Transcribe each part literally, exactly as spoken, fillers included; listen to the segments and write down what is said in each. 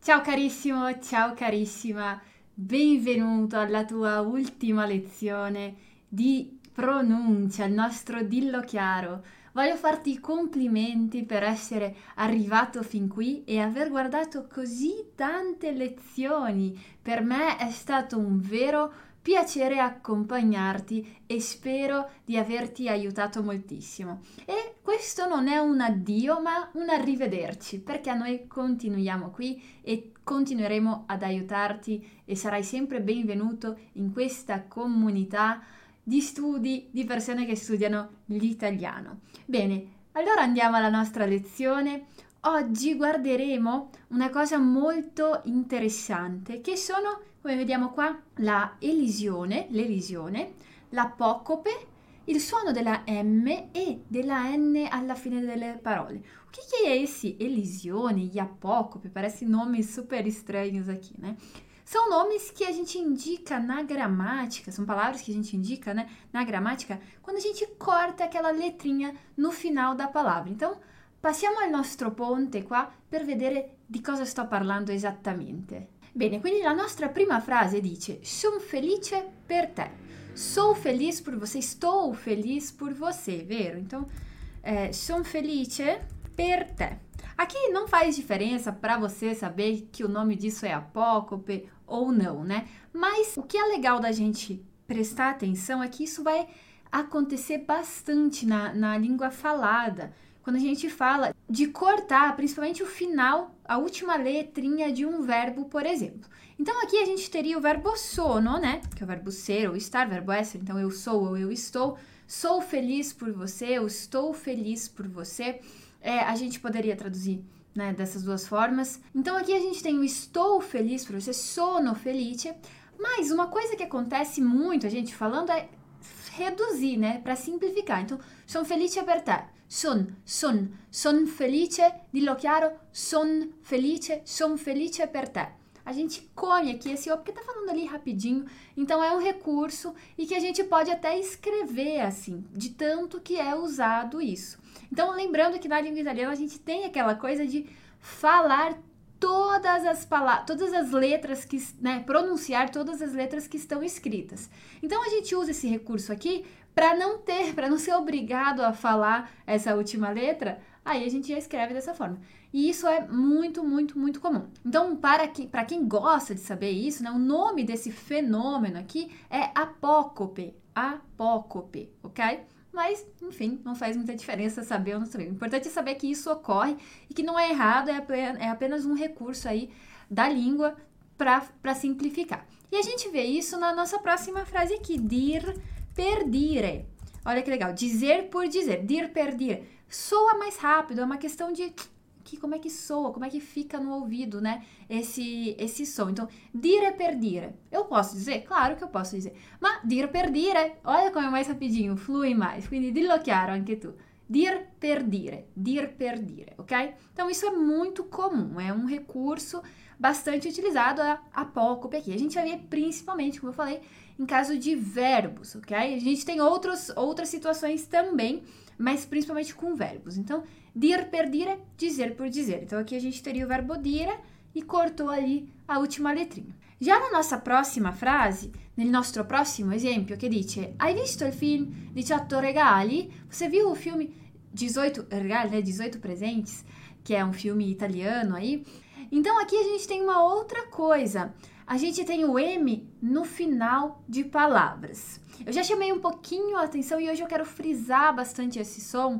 Ciao carissimo, ciao carissima, benvenuto alla tua ultima lezione di pronuncia, il nostro Dillo Chiaro. Voglio farti i complimenti per essere arrivato fin qui e aver guardato così tante lezioni. Per me è stato un vero piacere accompagnarti e spero di averti aiutato moltissimo. E questo non è un addio, ma un arrivederci, perché noi continuiamo qui e continueremo ad aiutarti e sarai sempre benvenuto in questa comunità di studi di persone che studiano l'italiano. Bene, allora andiamo alla nostra lezione. Oggi guarderemo una cosa molto interessante che sono, come vediamo qua, la elisione, l'elisione, l'apocope, il suono della M e della N alla fine delle parole. O que que é esse elisione e apocope? Parecem nomes super estranhos aqui, né? São nomes que a gente indica na gramática, são palavras que a gente indica, né, na gramática, quando a gente corta aquela letrinha no final da palavra. Então, passiamo al nostro ponte qua per vedere di cosa sto parlando esattamente. Bene, quindi la nostra prima frase dice: "Sono felice per te". Sou feliz por você, estou feliz por você, vero? Então, é, sono felice per te. Aqui não faz diferença para você saber que o nome disso é apócope ou não, né? Mas o que é legal da gente prestar atenção é que isso vai acontecer bastante na, na língua falada. Quando a gente fala de cortar, principalmente o final, a última letrinha de um verbo, por exemplo. Então, aqui a gente teria o verbo sono, né? Que é o verbo ser ou estar, verbo essere. Então, eu sou ou eu estou. Sou feliz por você, eu estou feliz por você. É, a gente poderia traduzir, né, dessas duas formas. Então, aqui a gente tem o estou feliz por você, sono felice. Mas uma coisa que acontece muito, a gente falando, é reduzir, né? Para simplificar. Então, sono felice per te. Son, son, son felice, dillo chiaro, son felice, son felice per te. A gente come aqui esse O porque tá falando ali rapidinho, então é um recurso e que a gente pode até escrever assim, de tanto que é usado isso. Então, lembrando que na língua italiana a gente tem aquela coisa de falar todas as palavras, todas as letras que, né, pronunciar todas as letras que estão escritas. Então, a gente usa esse recurso aqui para não ter, para não ser obrigado a falar essa última letra, aí a gente já escreve dessa forma. E isso é muito, muito, muito comum. Então, para, que, para quem gosta de saber isso, né, o nome desse fenômeno aqui é apócope, apócope, ok? Mas, enfim, não faz muita diferença saber ou não saber. O importante é saber que isso ocorre e que não é errado, é apenas um recurso aí da língua para simplificar. E a gente vê isso na nossa próxima frase aqui, dir per dire. Olha que legal, dizer por dizer, dir per dire. Soa mais rápido, é uma questão de que, como é que soa, como é que fica no ouvido, né, esse, esse som. Então, dire per dire. Eu posso dizer? Claro que eu posso dizer. Ma dir per dire, olha como é mais rapidinho, flui mais. Quindi dillo chiaro anche tu. Dir per dire, dir per dire, ok? Então, isso é muito comum, é um recurso bastante utilizado a apócope aqui. A gente vai ver principalmente, como eu falei, em caso de verbos, ok? A gente tem outros, outras situações também, mas principalmente com verbos. Então, dir per dire, dizer por dizer. Então, aqui a gente teria o verbo dire e cortou ali a última letrinha. Já na nossa próxima frase, nel nostro prossimo esempio, che dice: Hai visto il film diciotto regali? Você viu o filme dezoito regali, né? dezoito presentes, que é um filme italiano aí. Então, aqui a gente tem uma outra coisa. A gente tem o M no final de palavras. Eu já chamei um pouquinho a atenção e hoje eu quero frisar bastante esse som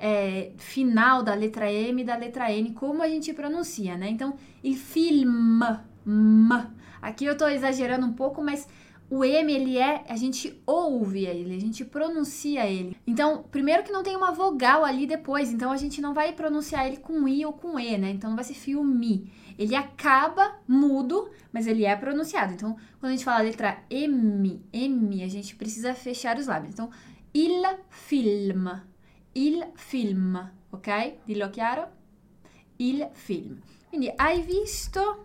é, final da letra M e da letra N, como a gente pronuncia, né? Então, il film, m. Aqui eu tô exagerando um pouco, mas o M, ele é, a gente ouve ele, a gente pronuncia ele. Então, primeiro que não tem uma vogal ali depois, então a gente não vai pronunciar ele com I ou com E, né? Então, não vai ser filme. Ele acaba mudo, mas ele é pronunciado. Então, quando a gente fala a letra M, M, a gente precisa fechar os lábios. Então, il film, il film, ok? Dillo chiaro? Il film. Quindi, hai visto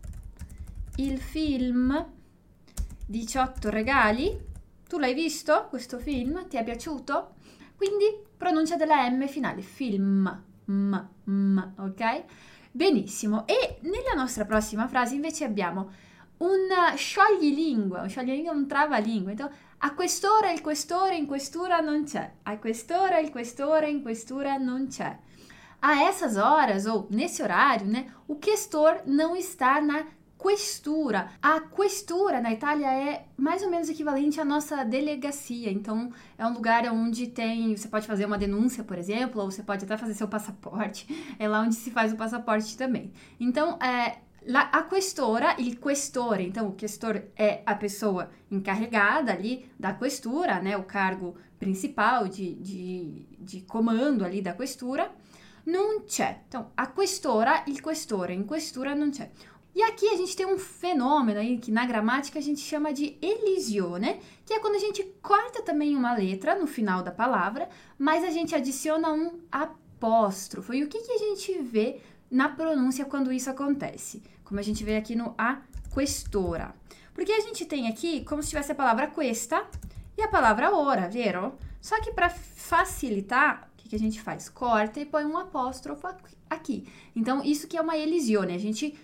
il film diciotto regali? Tu l'hai visto questo film? Ti è piaciuto? Quindi, pronuncia della M finale, film, m, m, ok? Benissimo, e nella nostra prossima frase invece abbiamo un scioglilingua, un scioglilingua, un trava-lingua. Então, a quest'ora il questore in questura non c'è. A quest'ora il questore in questura non c'è. A essas horas, ou nesse horário, né, o questor não está na questura. A questura na Itália é mais ou menos equivalente à nossa delegacia. Então, é um lugar onde tem... Você pode fazer uma denúncia, por exemplo, ou você pode até fazer seu passaporte. É lá onde se faz o passaporte também. Então, é... La, a questora, il questore, então o questor é a pessoa encarregada ali da questura, né, o cargo principal de, de, de comando ali da questura, non c'è. Então, a questora, il questore, in questura non c'è. E aqui a gente tem um fenômeno aí que na gramática a gente chama de elisione, que é quando a gente corta também uma letra no final da palavra, mas a gente adiciona um apóstrofo. E o que, que a gente vê na pronúncia quando isso acontece? Como a gente vê aqui no a questora. Porque a gente tem aqui como se tivesse a palavra questa e a palavra ora, vero? Só que para facilitar, o que, que a gente faz? Corta e põe um apóstrofo aqui. Então, isso que é uma elisione. A gente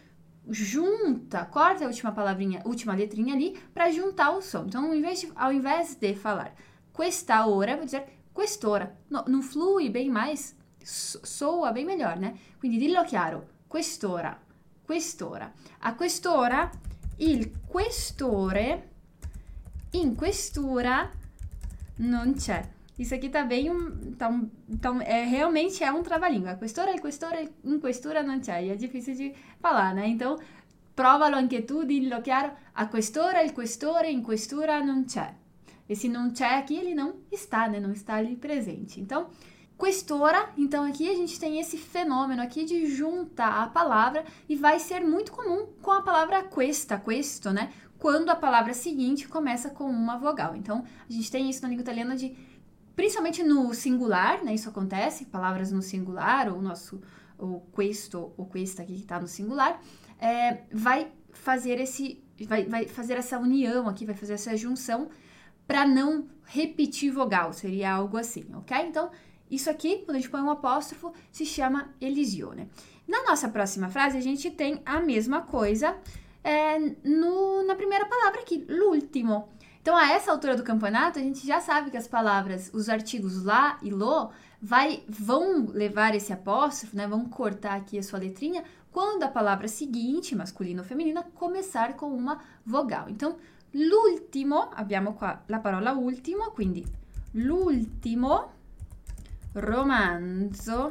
junta, corta a última palavrinha, última letrinha ali para juntar o som. Então, ao invés de, ao invés de falar questa ora, vou dizer questora. Não, não flui bem mais, soa bem melhor, né? Quindi dillo chiaro, quest'ora, quest'ora. A quest'ora, il questore, in questura non c'è. Isso aqui tá bem, então, então é, realmente é um trava-língua. A quest'ora, il questore, in questura non c'è. E é difícil de falar, né? Então, provalo anche tu, dillo chiaro. A quest'ora, il questore, in questura non c'è. Esse não c'è aqui, ele não está, né? Não está ali presente. Então, questora, então aqui a gente tem esse fenômeno aqui de juntar a palavra e vai ser muito comum com a palavra questa, questo, né? Quando a palavra seguinte começa com uma vogal. Então, a gente tem isso na língua italiana de, principalmente no singular, né? Isso acontece, palavras no singular, ou nosso, o questo, ou questa aqui que está no singular, é, vai fazer esse, vai, vai fazer essa união aqui, vai fazer essa junção para não repetir vogal, seria algo assim, ok? Então, isso aqui, quando a gente põe um apóstrofo, se chama elisione. Na nossa próxima frase, a gente tem a mesma coisa é, no, na primeira palavra aqui, l'ultimo. Então, a essa altura do campeonato, a gente já sabe que as palavras, os artigos lá e lo, vai, vão levar esse apóstrofo, né? Vão cortar aqui a sua letrinha, quando a palavra seguinte, masculina ou feminina, começar com uma vogal. Então, l'ultimo, abbiamo qua la parola ultimo, quindi l'ultimo romanzo,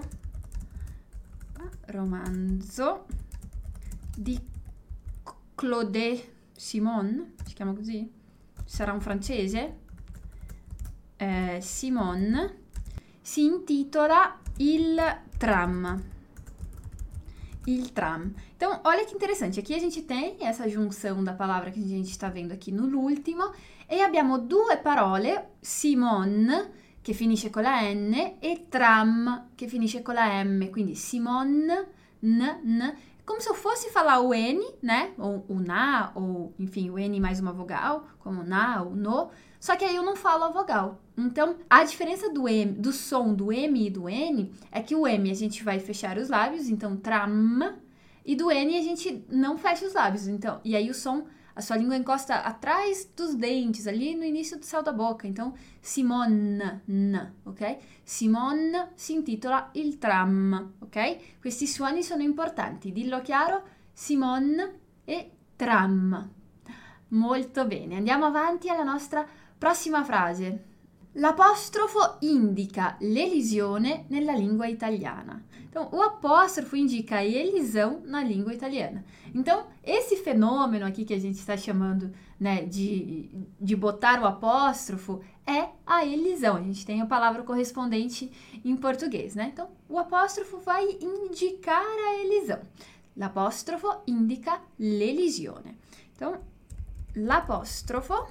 romanzo di Claude Simon, si chiama così? Sarà un francese? Eh, Simon, si intitola Il Tram. Il tram. Então, olha que interessante. Aqui a gente tem essa junção da palavra que a gente está vendo aqui no l'ultimo e abbiamo due parole, Simon, che finisce con la N, e tram, che finisce con la M. Quindi Simon, N, N. Como se eu fosse falar o N, né? Ou o na, ou, enfim, o N mais uma vogal, como na ou no. Só que aí eu não falo a vogal. Então, a diferença do M, do som do M e do N é que o M a gente vai fechar os lábios, então tram, e do N a gente não fecha os lábios. Então, e aí o som, a sua língua encosta atrás dos dentes, ali no início do céu da boca. Então, Simon, n, ok? Simon si intitola Il Tram, ok? Questi suoni sono importanti. Dillo chiaro, Simon e tram. Molto bene. Andiamo avanti alla nostra prossima frase. L'apostrofo indica l'elisione nella língua italiana. Então, o apóstrofo indica a elisão na língua italiana. Então, esse fenômeno aqui que a gente está chamando, né, de, de botar o apóstrofo é a elisão. A gente tem a palavra correspondente em português, né? Então, o apóstrofo vai indicar a elisão. L'apostrofo indica l'elisione. Então, l'apostrofo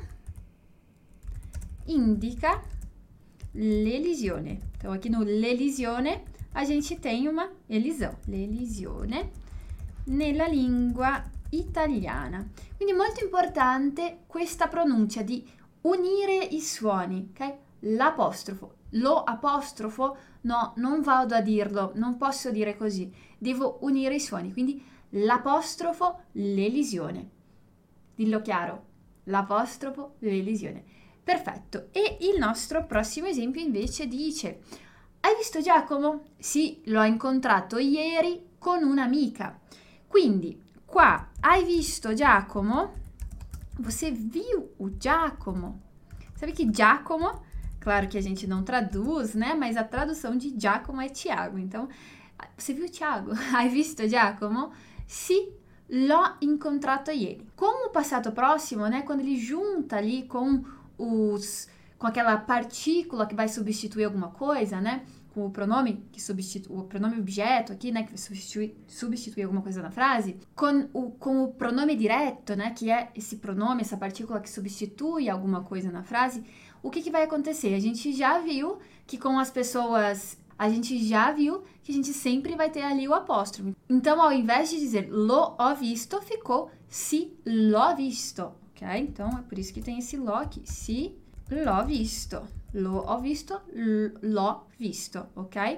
indica l'elisione. Então, aqui no l'elisione, a gente tem uma elisão. L'elisione nella lingua italiana. Quindi molto importante questa pronuncia di unire i suoni, ok? L'apostrofo lo apostrofo, no, non vado a dirlo, non posso dire così, devo unire i suoni, quindi l'apostrofo, l'elisione. Dillo chiaro, l'apostrofo, l'elisione. Perfetto, e il nostro prossimo esempio invece dice: hai visto Giacomo? Sì, l'ho incontrato ieri con un'amica. Quindi, qua, hai visto Giacomo? Você viu o Giacomo? Sabe que Giacomo, claro que a gente não traduz, né? Mas a tradução de Giacomo é Tiago. Então, você viu Tiago? Hai visto Giacomo? Sì, l'ho incontrato ieri. Com o passato próximo, né? Quando ele junta ali com os... com aquela partícula que vai substituir alguma coisa, né? Com o pronome que substitui, o pronome objeto aqui, né? Que vai substituir, substituir alguma coisa na frase. Com o, com o pronome direto, né? Que é esse pronome, essa partícula que substitui alguma coisa na frase. O que, que vai acontecer? A gente já viu que com as pessoas... A gente já viu que a gente sempre vai ter ali o apóstrofo. Então, ao invés de dizer lo ho visto, ficou si l'ho visto, ok? Então, é por isso que tem esse lo aqui. Si l'ho visto. Lo ho visto, l'ho visto, ok?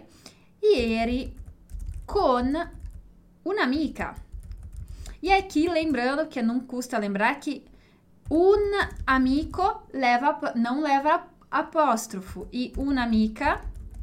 Ieri con un'amica. E aqui, lembrando, que não custa lembrar que un amico leva, não leva apóstrofo e un'amica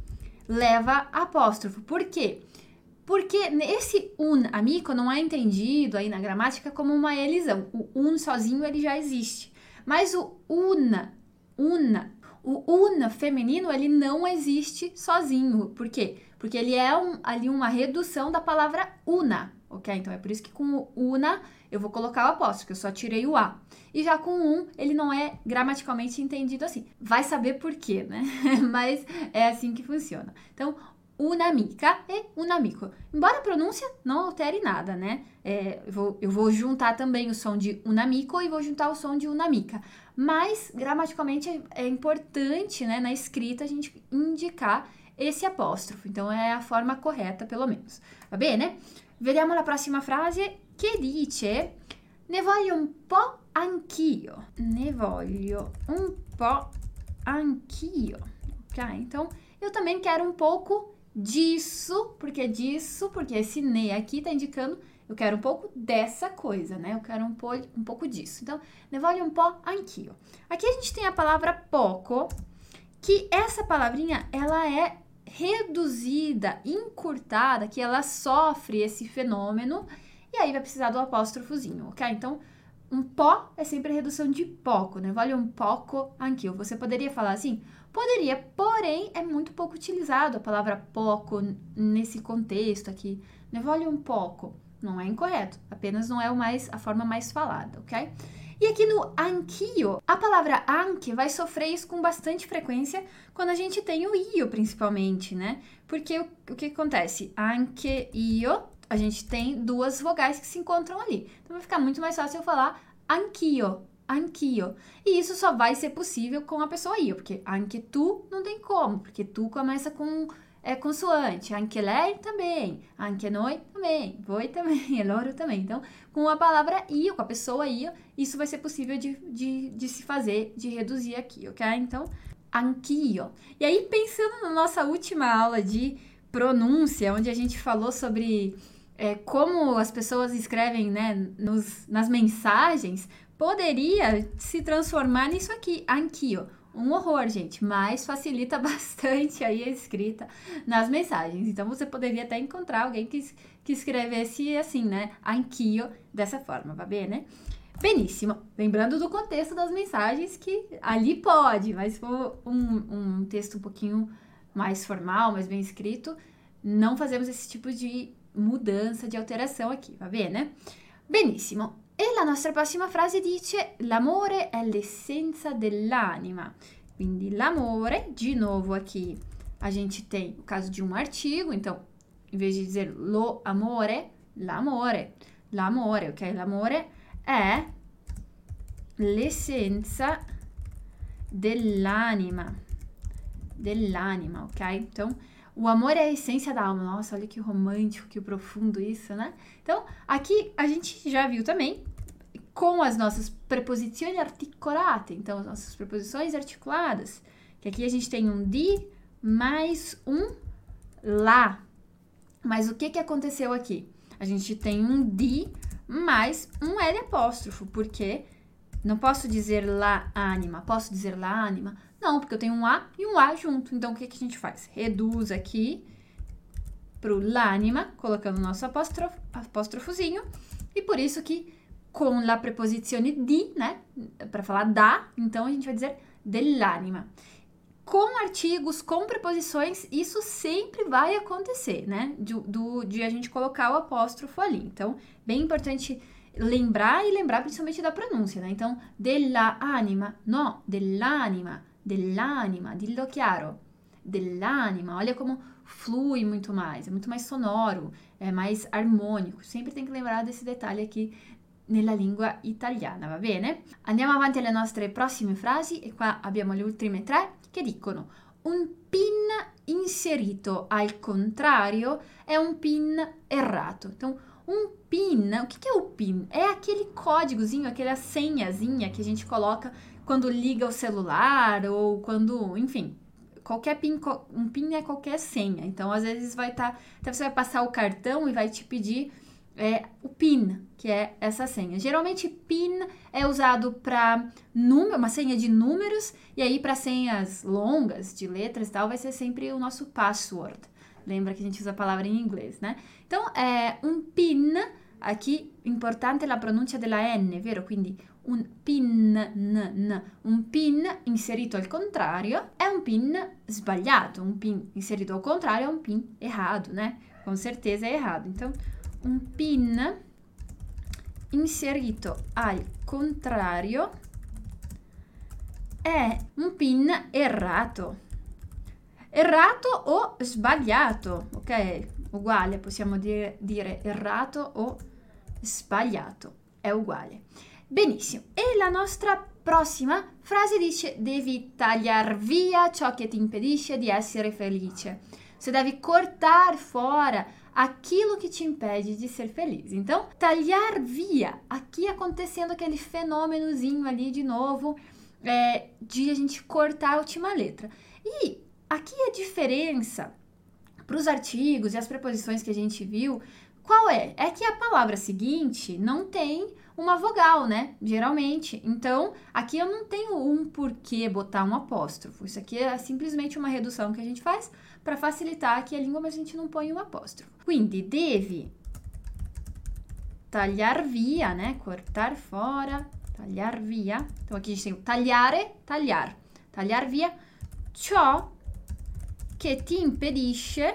leva apóstrofo. Por quê? Porque esse un amico não é entendido aí na gramática como uma elisão. O un sozinho ele já existe. Mas o una, una, o una feminino ele não existe sozinho. Por quê? Porque ele é um, ali uma redução da palavra una, ok? Então é por isso que com o una eu vou colocar o apóstrofo, que eu só tirei o a. E já com um, ele não é gramaticalmente entendido assim. Vai saber por quê, né? Mas é assim que funciona. Então, un'amica e un amico. Embora a pronúncia não altere nada, né? É, eu, vou, eu vou juntar também o som de un amico e vou juntar o som de un'amica. Mas, gramaticalmente, é, é importante, né, na escrita, a gente indicar esse apóstrofo. Então, é a forma correta, pelo menos. Va bene? Vediamo la prossima frase, che dice: ne voglio un po' anch'io. Ne voglio un po' anch'io. Ok? Então, eu também quero um pouco disso. Por que disso? Porque esse ne aqui tá indicando eu quero um pouco dessa coisa, né? Eu quero um, po um pouco disso. Então, ne voglio un po' anch'io. Aqui a gente tem a palavra poco, que essa palavrinha, ela é reduzida, encurtada, que ela sofre esse fenômeno, e aí vai precisar do apóstrofozinho, ok? Então, um po é sempre a redução de poco, né? Vale um pouco anch'io. Você poderia falar assim? Poderia, porém, é muito pouco utilizado a palavra pouco nesse contexto aqui. Ne voglio un poco. Não é incorreto, apenas não é o mais, a forma mais falada, ok? E aqui no anch'io, a palavra anche vai sofrer isso com bastante frequência quando a gente tem o io, principalmente, né? Porque o, o que acontece? Anche io, a gente tem duas vogais que se encontram ali. Então, vai ficar muito mais fácil eu falar anch'io, anch'io. E isso só vai ser possível com a pessoa io, porque anche tu não tem como, porque tu começa com é, consoante. Anche lei também, anche noi também, voi também, e loro também. Então, com a palavra io, com a pessoa io, isso vai ser possível de, de, de se fazer, de reduzir aqui, ok? Então, anch'io. E aí, pensando na nossa última aula de pronúncia, onde a gente falou sobre é, como as pessoas escrevem, né, nos, nas mensagens, poderia se transformar nisso aqui, anch'io. Um horror, gente, mas facilita bastante aí a escrita nas mensagens. Então, você poderia até encontrar alguém que, que escrevesse assim, né, anch'io, dessa forma, va bene? Benissimo. Lembrando do contexto das mensagens, que ali pode, mas se for um, um texto um pouquinho mais formal, mais bem escrito, não fazemos esse tipo de mudança, de alteração aqui, va bene? Benissimo. E la nostra prossima frase dice: l'amore è l'essenza dell'anima. Quindi l'amore, de novo aqui, a gente tem o caso de um artigo, então, em vez de dizer lo amore, l'amore, l'amore, ok? L'amore è l'essenza dell'anima, dell'anima, ok? Então, o amor é a essência da alma. Nossa, olha que romântico, que profundo isso, né? Então, aqui a gente já viu também com as nossas preposizioni articolate, então as nossas preposições articuladas, que aqui a gente tem um di, mais um lá. Mas o que, que aconteceu aqui? A gente tem um di mais um L apóstrofo, porque não posso dizer lá anima, posso dizer lá anima? Não, porque eu tenho um A e um A junto. Então, o que, que a gente faz? Reduz aqui pro l'anima, colocando o nosso apóstrofo, apóstrofozinho, e por isso que com la preposizione di, né, para falar da, então a gente vai dizer dell'anima. Com artigos, com preposições, isso sempre vai acontecer, né? Do, do, de a gente colocar o apóstrofo ali. Então, bem importante lembrar e lembrar principalmente da pronúncia, né? Então, della anima, no, dell'anima, dell'anima, dillo chiaro, dell'anima. Olha como flui muito mais, é muito mais sonoro, é mais harmônico. Sempre tem que lembrar desse detalhe aqui nella lingua italiana, va bene? Andiamo avanti alle nostre prossime frasi e qua abbiamo le ultime tre che dicono un pin inserito al contrario è un pin errato. Então, um pin, o que que é o pin? É aquele códigozinho, aquela senhazinha que a gente coloca quando liga o celular ou quando, enfim, qualquer pin, um pin é qualquer senha. Então, às vezes vai estar, tá, então você vai passar o cartão e vai te pedir é, o PIN, que é essa senha. Geralmente, PIN é usado para uma senha de números, e aí para senhas longas, de letras e tal, vai ser sempre o nosso password. Lembra que a gente usa a palavra em inglês, né? Então, é um PIN, aqui, importante la pronuncia della N, vero? Quindi, un PIN, n, n, un PIN inserito al contrario è un PIN sbagliato. Un PIN inserito al contrario è un PIN errado, né? Com certeza é errado. Então, un PIN inserito al contrario è un PIN errato. Errato o sbagliato, ok? Uguale, possiamo dire, dire errato o sbagliato, è uguale. Benissimo, e la nostra prossima frase dice devi tagliar via ciò che ti impedisce di essere felice. Você deve cortar fora aquilo que te impede de ser feliz. Então, tagliar via, aqui acontecendo aquele fenômenozinho ali de novo, é, de a gente cortar a última letra. E aqui a diferença para os artigos e as preposições que a gente viu, qual é? É que a palavra seguinte não tem uma vogal, né? Geralmente. Então, aqui eu não tenho um porquê botar um apóstrofo. Isso aqui é simplesmente uma redução que a gente faz para facilitar aqui a língua, mas a gente não põe um apóstrofo. Quindi, devi tagliar via, né? Cortar fora, tagliar via. Então, aqui a gente tem o tagliare, tagliar. Tagliar via ciò che ti impedisce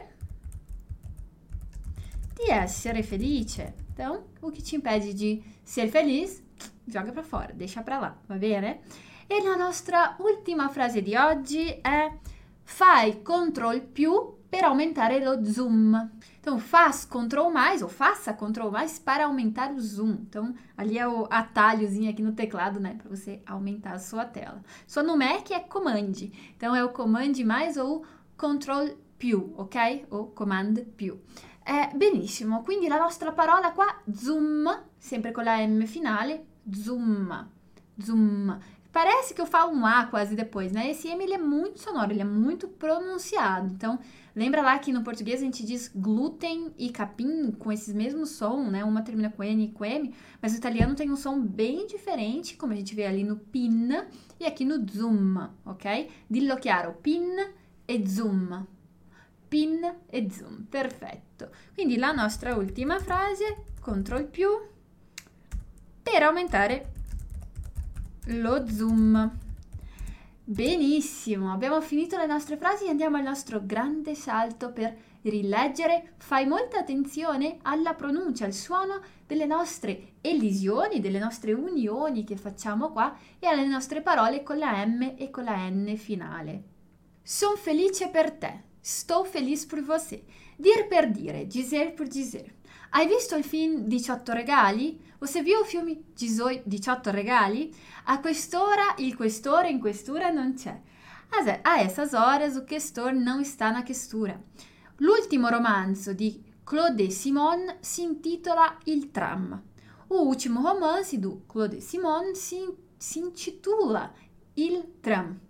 di essere felice. Então, o que te impede de ser feliz, joga para fora, deixa para lá, va bene? E la nostra ultima frase di oggi è fai control più per aumentare lo zoom. Então, faz control mais, ou faça control mais para aumentar o zoom. Então, ali é o atalhozinho aqui no teclado, né, para você aumentar a sua tela. Só no Mac é command. Então, é o command mais ou control più, ok? O command più. Eh, benissimo, quindi la nostra parola qua, zoom, sempre con la M finale, zoom, zoom. Parece que eu falo um A quase depois, né? Esse M, ele é muito sonoro, ele é muito pronunciado. Então, lembra lá que no português a gente diz glúten e capim com esses mesmos sons, né? Uma termina com N e com M, mas o italiano tem um som bem diferente, como a gente vê ali no pin e aqui no zoom, ok? Dillo chiaro, pin e zoom. Pin e zoom, perfetto. Quindi la nostra ultima frase, control più, per aumentare lo zoom. Benissimo, abbiamo finito le nostre frasi e andiamo al nostro grande salto per rileggere. Fai molta attenzione alla pronuncia, al suono delle nostre elisioni, delle nostre unioni che facciamo qua e alle nostre parole con la M e con la N finale. Son felice per te. Estou feliz por você. Dir per dire, dizer por dizer. Hai visto il film diciotto regali? Você viu o filme diciotto regali? A quest'ora, il questore in questura non c'è. A essas horas, o questor não está na questura. L'ultimo romanzo di Claude Simon si intitola Il tram. O último romance do Claude Simon si, si intitula Il tram.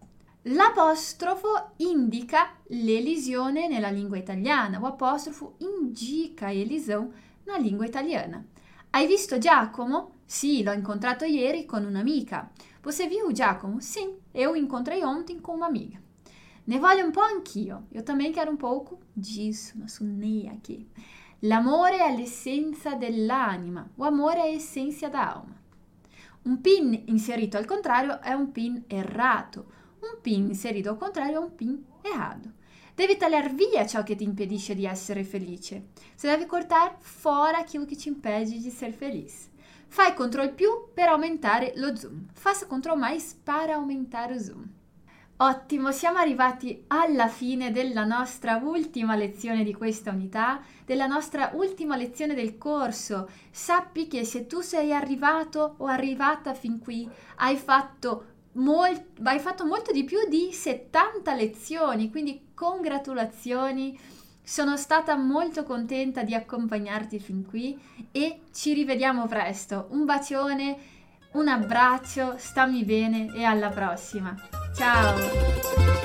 L'apostrofo indica l'elisione nella lingua italiana. O apostrofo indica a elisão na língua italiana. Hai visto Giacomo? Sì, l'ho incontrato ieri con un'amica. Você viu o Giacomo? Sim, eu o encontrei ontem com uma amiga. Ne voglio un po' anch'io. Eu também quero um pouco disso, ma sunnei aqui. L'amore è l'essenza dell'anima. O amore è essenza da alma. Un pin inserito al contrario è un pin errato. Un pin inserito al contrario è un pin errado. Devi tagliar via ciò che ti impedisce di essere felice. Você deve cortar fora aquilo que te impede de ser feliz. Fai control più per aumentare lo zoom. Faça control mais para aumentare lo zoom. Ottimo, siamo arrivati alla fine della nostra ultima lezione di questa unità, della nostra ultima lezione del corso. Sappi che se tu sei arrivato o arrivata fin qui, hai fatto Molt, hai fatto molto di più di settanta lezioni, quindi congratulazioni, sono stata molto contenta di accompagnarti fin qui e ci rivediamo presto. Un bacione, un abbraccio, stammi bene e alla prossima. Ciao!